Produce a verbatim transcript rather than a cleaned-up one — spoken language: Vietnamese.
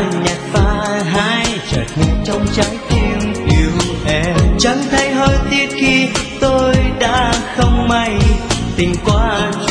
nhạt pha hai chợt nghe trong trái tim yêu em. Chẳng thấy hơi tiếc khi tôi đã không may tình qua